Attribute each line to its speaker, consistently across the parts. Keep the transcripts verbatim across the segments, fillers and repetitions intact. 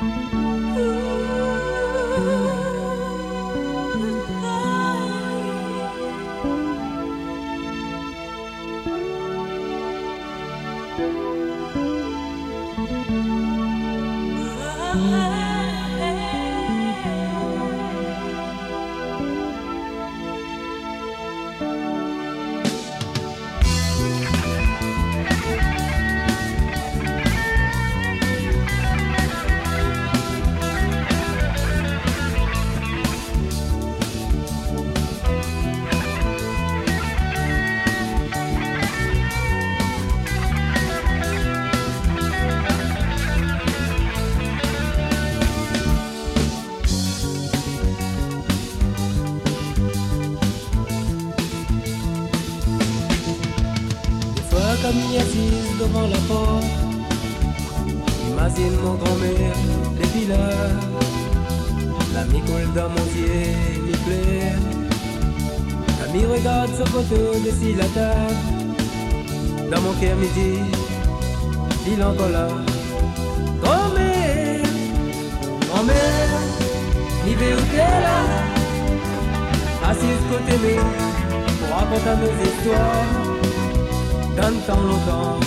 Speaker 1: Comme assise devant la porte, j'imagine mon grand-mère, les pilas, l'ami coule dans mon pied, m'y plaît. L'ami regarde son photo dessus la table, dans mon cœur me dit, il est encore là. Grand-mère, grand-mère, il veut où t'es là, assise côté nous, pour raconter nos histoires. Dans le temps longtemps,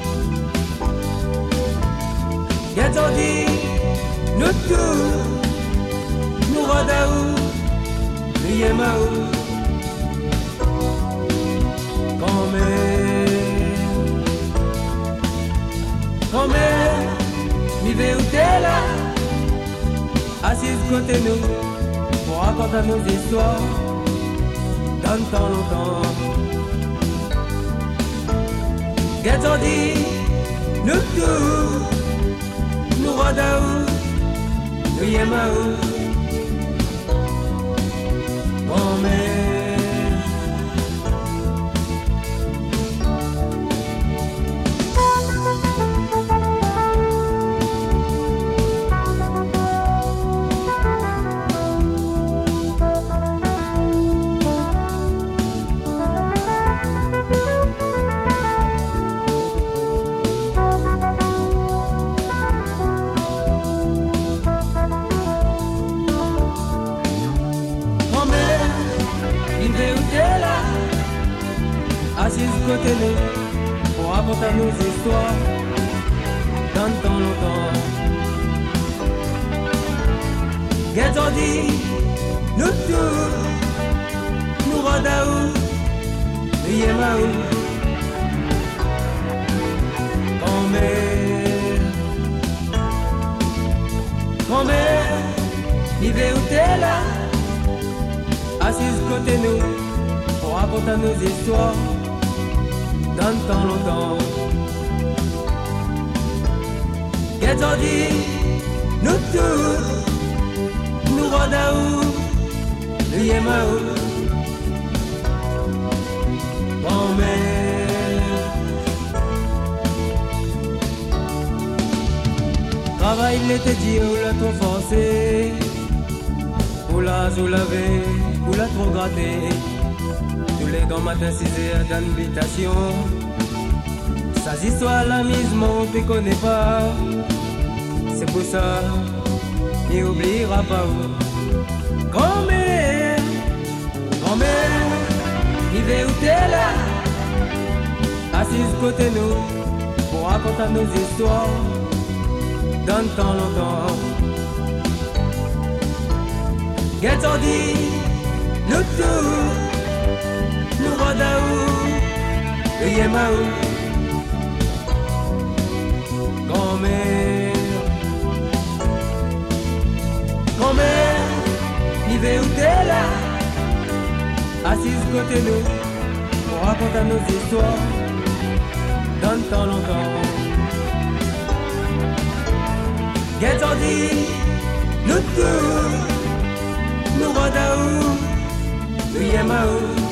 Speaker 1: Gato dit, nous tous, nous radaou, nous yemaou, grand-mère, grand-mère, mi ve où t'es là, assise côté nous, pour raconter nos histoires, dans le temps longtemps. Gato dit, nous tous, nous radaou, nous yemaou, grand-mère. Assise côté nous, pour raconter nos histoires, dans le temps longtemps. Gato dit, nous tous, nous radaou, nous yemaou, grand-mère, grand-mère, il veut où t'es là, assise côté nous, pour raconter nos histoires. Dans le temps longtemps, Gato dit, nous tous, nous radaou, nous yemaou, grand-mère. Travail l'été dit, ou l'a trop forcé, ou l'a soulevé, ou l'a trop gratté. Tous les grands matins, six heures d'invitation. Sa histoire, la mise, mon ne connaît pas. C'est pour ça, il n'oubliera pas où. Grand-mère, grand-mère, il veut où t'es là, assise côté nous, pour raconter nos histoires, dans le temps longtemps. Gato dit, nous tous, nous radaou, nous yemaou, grand-mère, grand-mère, il veut où t'es là, assise côté nous, pour raconter nos histoires, dans le temps longtemps. Gato dit, nous tous, nous radaou, nous yemaou.